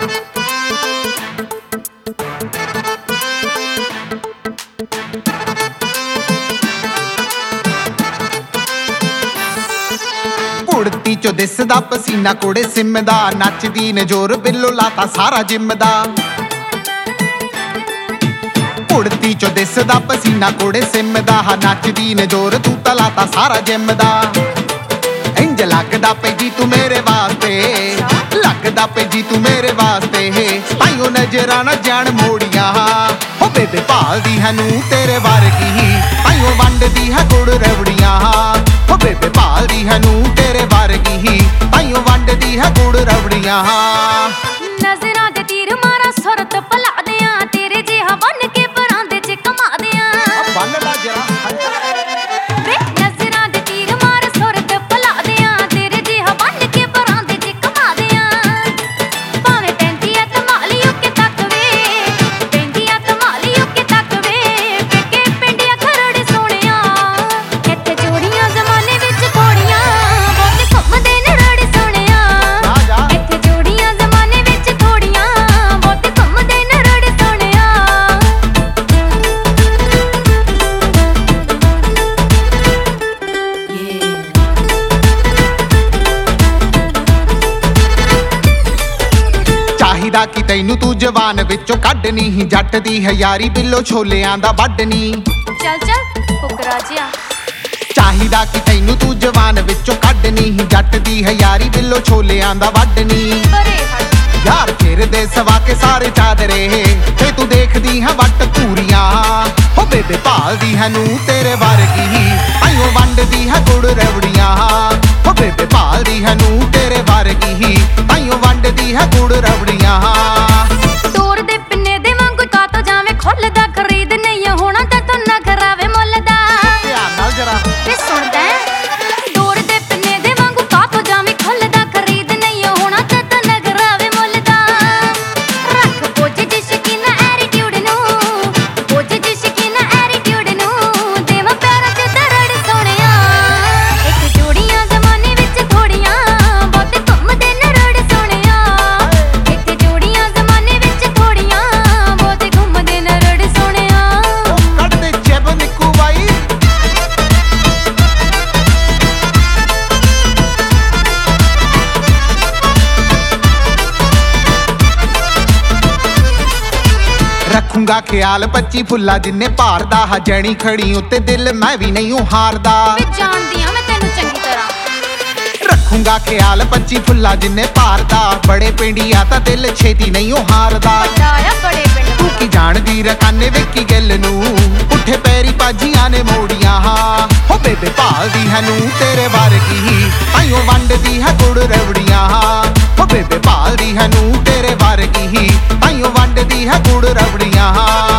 ਕੁੜਤੀ ਚੋਂ ਦਿਸਦਾ ਪਸੀਨਾ ਕੋੜੇ ਸਿਮ ਦਾ, ਨੱਚਦੀ ਨੇ ਜ਼ੋਰ ਬਿੱਲੋ ਲਾਤਾ ਸਾਰਾ ਜਿੰਮ ਦਾ। ਕੁੜਤੀ ਚੋਂ ਦਿਸਦਾ ਪਸੀਨਾ ਕੋੜੇ ਸਿਮ ਦਾ, ਨੱਚਦੀ ਨੇ ਜ਼ੋਰ ਤੂੰ ਤਾਂ ਲਾਤਾ ਸਾਰਾ ਜਿੰਮ ਦਾ। ਇੰਜ ਲੱਗਦਾ ਪਈ ਜੀ ਤੂੰ ਮੇਰੇ ਵਾਸਤੇ, ਲੱਗਦਾ ਪਈ ਜੀ ਤੂੰ ਮੇਰੇ ਵਾਸਤੇ, ਤਾਈਓ ਨਜ਼ਰਾਂ ਨਾ ਜਾਣ ਮੋੜੀਆਂ। ਹੋ ਬੇਬੇ ਭਾਲਦੀ ਹੈ ਨੂੰ ਤੇਰੇ ਵਰਗੀ, ਤਾਈਓ ਵੰਡਦੀ ਹੈ ਗੁੜ ਰਵੜੀਆਂ। ਹੋ ਬੇਬੇ ਭਾਲਦੀ ਹੈ ਨੂੰ ਤੇਰੇ ਵਰਗੀ, ਤਾਈਓ ਵੰਡਦੀ ਹੈ ਗੁੜ ਰਵੜੀਆਂ। ਨਜ਼ਰਾਂ ਦੇ ਤੀਰ ਮਾਰਾ ਸੁਰਤ ਭਲਾ ਦਿਆਂ, ਤੇਰੇ ਜਿਹਾ ਬਣ ਕੇ ਪਰਾਂਦੇ ਚ ਕਮਾ ਦਿਆਂ। ਬੰਨ ਲਾ ਜਰਾ ਵੇ ਨਜ਼ਰਾਂ ਦੇ ਤੀਰ ਮਾਰ ਸੁਰਤ ਭਲਾ ਦਿਆਂ, ਤੇਰੇ ਜਿਹਾ ਬਣ ਕੇ ਪਰਾਂਦੇ ਚ ਕਮਾ ਦਿਆਂ। ਭਾਵੇਂ ਪੈਂਦੀ ਆ ਧਮਾਲੀਓ ਕੇ ਤੱਕ ਵੇ, ਪੈਂਦੀ ਆ ਧਮਾਲੀਓ ਕੇ ਤੱਕ ਵੇ, ਪੇਕੇ ਪਿੰਡਿਆ ਖਰੜ ਸੋਹਣਿਆ। ਇੱਥੇ ਜੋੜੀਆਂ ਜ਼ਮਾਨੇ ਵਿੱਚ ਥੋੜੀਆਂ, ਬਹੁਤੇ ਘੁੰਮਦੇ ਨੇ ਰੜ ਸੋਹਣਿਆ। ਇੱਥੇ ਜੋੜੀਆਂ ਜ਼ਮਾਨੇ ਵਿੱਚ ਥੋੜੀਆਂ, ਬਹੁਤੇ ਘੁੰਮਦੇ ਨੇ ਰੜ ਸੋਹਣਿਆ। ਚਾਹੀਦਾ ਕਿ ਤੈਨੂੰ ਤੂੰ ਜਵਾਨ ਵਿੱਚੋਂ ਕੱਢਣੀ ਹੀ, ਜੱਟ ਦੀ ਹੈ ਯਾਰੀ ਬਿੱਲੋ ਛੋਲਿਆਂ ਦਾ ਵੱਢਣੀ। ਚੱਲ ਚੱਲ ਫੁਕਰਾ ਜਿਹਾ। ਚਾਹੀਦਾ ਕਿ ਤੈਨੂੰ ਤੂੰ ਜਵਾਨ ਵਿੱਚੋਂ ਕੱਢਣੀ ਹੀ, ਜੱਟ ਦੀ ਹੈ ਯਾਰੀ ਬਿੱਲੋ ਛੋਲਿਆਂ ਦਾ ਵੱਢਣੀ। ਪਰੇ ਹਟ ਯਾਰ ਫਿਰਦੇ ਸਵਾ ਕੇ ਸਾਰੇ ਚਾਦਰੇ, ਤੇ ਤੂੰ ਦੇਖਦੀ ਹੈ ਵੱਟ ਪੂਰੀਆਂ। ਹੋ ਬੇਬੇ ਭਾਲਦੀ ਹੈ ਨੂੰ ਤੇਰੇ ਵਰਗੀ, ਤਾਈਓ ਵੰਡਦੀ ਹੈ ਗੁੜ ਰਵੜੀਆਂ। ਹੋ ਬੇਬੇ ਭਾਲਦੀ ਹੈ ਨੂੰ ਤੇਰੇ ਵਰਗੀ, ਤਾਈਓ ਵੰਡਦੀ ਹੈ ਗੁੜ ਰਵੜੀਆਂ। ਤੋਰ ਦੇ ਪਿੰਨੇ ਦੇ ਵਾਂਗੂ ਕਾਤੋਂ ਜਾਵੇਂ ਖੁੱਲਦਾ, ਖਰੀਦ ਨਹੀਂ ਹੋਣਾ ਤਾਂ ਤੂੰ ਨਾ ਕਰਾਵੇ ਮੁੱਲ ਦਾ। ਧਿਆਨ ਨਾਲ ਜਰਾ ਵੇ ਸੁਣਦਾ ਤੋਰ ਦੇ ਪਿੰਨੇ ਦੇ ਵਾਂਗੂ ਕਾਤੋਂ ਜਾਵੇਂ ਖੁੱਲਦਾ, ਖਰੀਦ ਨਹੀਂ ਹੋਣਾ ਤਾਂ ਤੂੰ ਨਾ ਕਰਾਵੇ ਮੁੱਲ ਦਾ। ਰੱਖ ਪੁੱਜ ਜੀ ਸ਼ਕੀਨਾ ਐਟੀਟਿਊਡ ਨੂੰ, ਪੁੱਜ ਜੀ ਸ਼ਕੀਨਾ ਐਟੀਟਿਊਡ ਨੂੰ, ਦੇਵਾਂ ਪਿਆਰਾਂ ਚ ਦਰੜ ਸੋਹਣਿਆ। ਇੱਕ ਜੋੜੀਆਂ ਜ਼ਮਾਨੇ ਵਿੱਚ ਥੋੜੀਆਂ, ਬਹੁਤੇ ਘੁੰਮਦੇ ਨੇ ਰੜ ਸੋਹਣਿਆ। ਇੱਥੇ ਜੋੜੀਆਂ ਜ਼ਮਾਨੇ ਵਿੱਚ ਥੋੜੀਆਂ, ਬਹੁਤੇ ਘੁੰਮਦੇ ਨੇ ਰੜ ਸੋਹਣਿਆ। ਕੱਢ ਦੇ ਜੇਬ ਨਿੱਕੂ ਬਾਈ। ਰੱਖੂੰਗਾ ਖਿਆਲ 25 ਫੁੱਲਾ ਜਿੰਨੇ ਭਾਰਦਾ, ਹਜਣੀ ਖੜੀ ਉੱਤੇ ਦਿਲ ਮੈਂ ਵੀ ਨਹੀਂ ਹਾਰਦਾ। ਵੇ ਜਾਣਦੀ ਆ ਮੈਂ ਤੈਨੂੰ ਚੰਗੀ ਤਰ੍ਹਾਂ। ਰੱਖੂੰਗਾ ਖਿਆਲ 25 ਫੁੱਲਾ ਜਿੰਨੇ ਭਾਰਦਾ, ਬੜੇ ਪਿੰਡੀਆ ਤਾਂ ਦਿਲ ਛੇਤੀ ਨਹੀਂ ਹਾਰਦਾ। ਵੱਡਾ ਆ ਬੜੇ ਪਿੰਡ ਤੂੰ ਕੀ ਜਾਣਦੀ ਰਕਾਨੇ ਵੇਖੀ ਗੱਲ ਨੂੰ, ਉੱਠੇ ਪੈਰੀ ਪਾਜੀਆਂ ਨੇ ਮੋੜੀਆਂ। ਹੋ ਬੇਬੇ ਭਾਲਦੀ ਹੈ ਨੂੰ ਤੇਰੇ ਵਰਗੀ, ਤਾਈਓ ਵੰਡਦੀ ਹੈ ਗੁੜ ਰਵੜੀਆਂ। ਹੋ ਬੇਬੇ ਭਾਲਦੀ ਹੈ ਨੂੰ ਤੇਰੇ ਵਰਗੀ, ਤਾਈਓ ਵੰਡਦੀ ਹੈ ਗੁੜ ਰਵੜੀਆਂ।